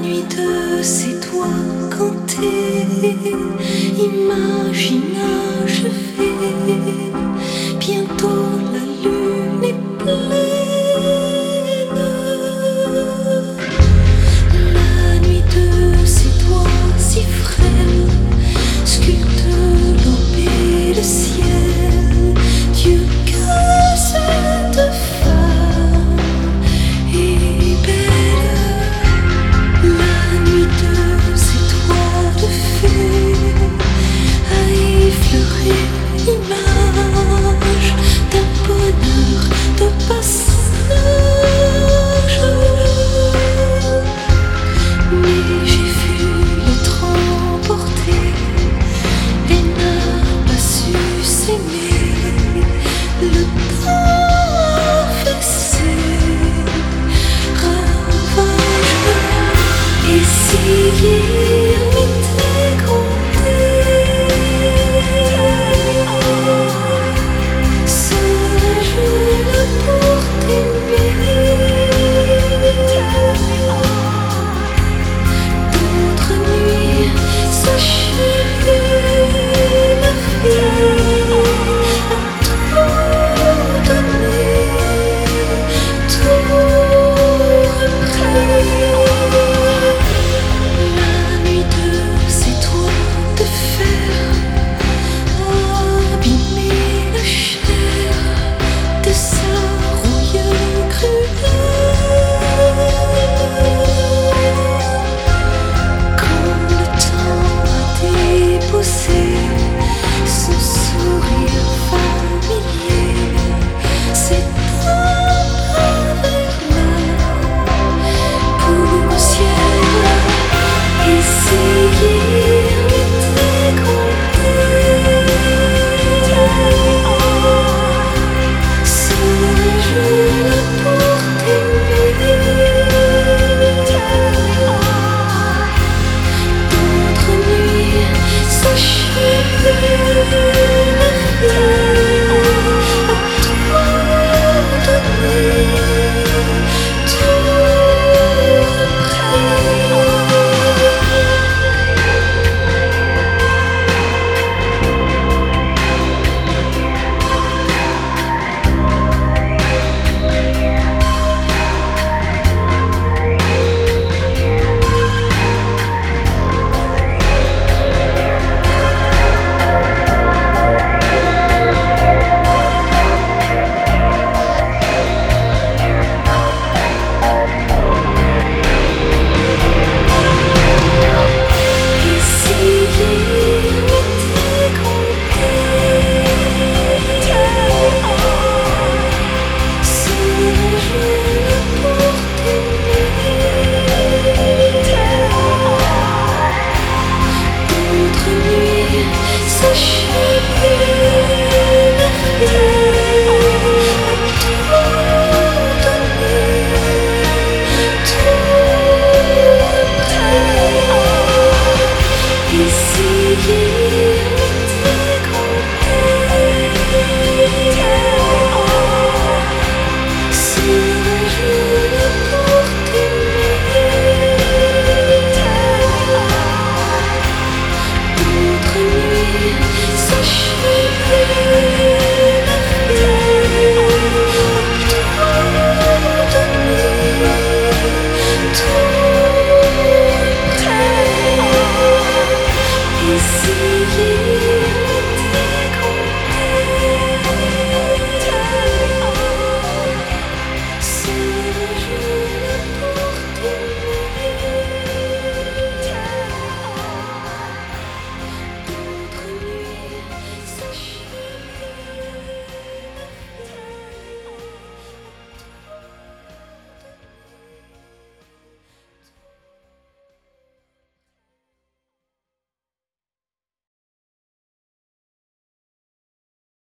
nuit de ses doigts cantés, imagina je vais, bientôt la lune est pleine. La nuit de ses doigts si frêles sculpte l'aube et le ciel. Dieu, que cette femme est belle. La nuit de ses doigts de fée a effleuré l'image d'un bonheur de passage. Mais j'ai vu l'être emporté et n'a pas su s'aimer. Le temps a fait ses ravages. Et si